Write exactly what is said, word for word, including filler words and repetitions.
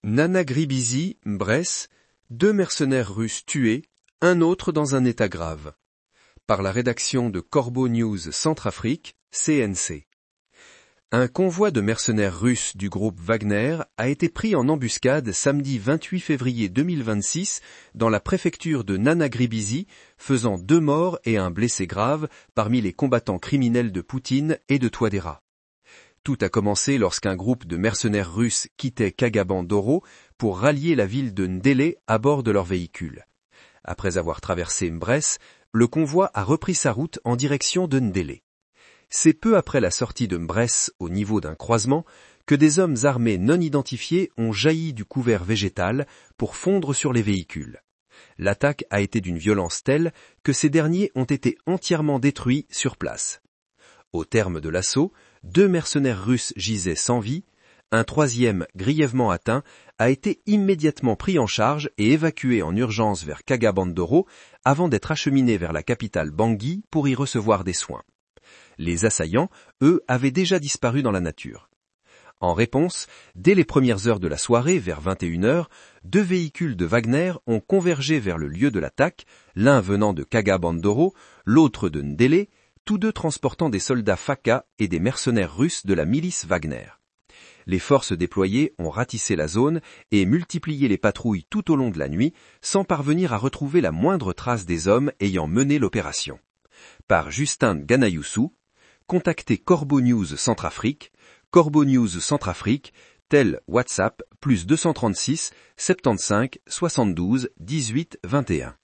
Nana Gribizi, Bresse, deux mercenaires russes tués, un autre dans un état grave. Par la rédaction de Corbeau News Centrafrique, C N C. Un convoi de mercenaires russes du groupe Wagner a été pris en embuscade samedi vingt-huit février deux mille vingt-six dans la préfecture de Nana Gribizi, faisant deux morts et un blessé grave parmi les combattants criminels de Poutine et de Touadéra. Tout a commencé lorsqu'un groupe de mercenaires russes quittait Kagaban Doro pour rallier la ville de Ndélé à bord de leur véhicule. Après avoir traversé Mbresse, le convoi a repris sa route en direction de Ndélé. C'est peu après la sortie de Mbresse au niveau d'un croisement que des hommes armés non identifiés ont jailli du couvert végétal pour fondre sur les véhicules. L'attaque a été d'une violence telle que ces derniers ont été entièrement détruits sur place. Au terme de l'assaut, deux mercenaires russes gisaient sans vie, un troisième, grièvement atteint, a été immédiatement pris en charge et évacué en urgence vers Kagabandoro avant d'être acheminé vers la capitale Bangui pour y recevoir des soins. Les assaillants, eux, avaient déjà disparu dans la nature. En réponse, dès les premières heures de la soirée, vers vingt et une heures, deux véhicules de Wagner ont convergé vers le lieu de l'attaque, l'un venant de Kagabandoro, l'autre de Ndélé, tous deux transportant des soldats Faka et des mercenaires russes de la milice Wagner. Les forces déployées ont ratissé la zone et multiplié les patrouilles tout au long de la nuit, sans parvenir à retrouver la moindre trace des hommes ayant mené l'opération. Par Justin Ganayoussou, contactez Corbeau News Centrafrique, Corbeau News Centrafrique, tel WhatsApp, plus deux cent trente-six, soixante-quinze, soixante-douze, dix-huit, vingt et un.